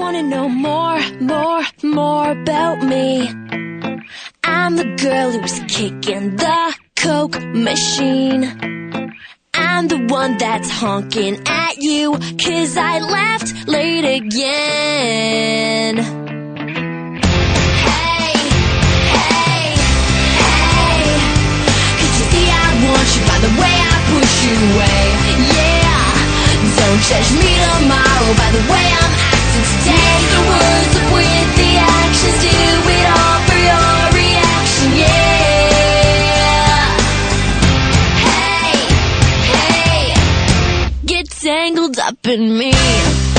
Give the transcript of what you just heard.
wanna know more about me? I'm the girl who's kicking the Coke machine. I'm the one that's honking at you 'cause I left late again. Hey, hey, hey, 'cause you see I want you by the way I push you away. Yeah, don't judge me tomorrow by the way I'm acting today. The words are with the actions, do it all for your reaction, yeah. Hey, hey, get tangled up in me.